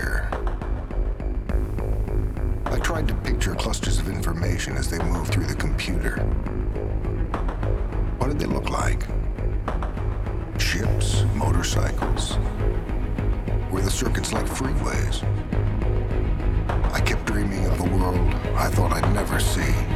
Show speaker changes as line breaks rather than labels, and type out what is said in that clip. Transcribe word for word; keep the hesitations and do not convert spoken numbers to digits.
here. I tried to picture clusters of information as they moved through the computer. What did they look like? Ships, motorcycles? Were the circuits like freeways? I kept dreaming of a world I thought I'd never see.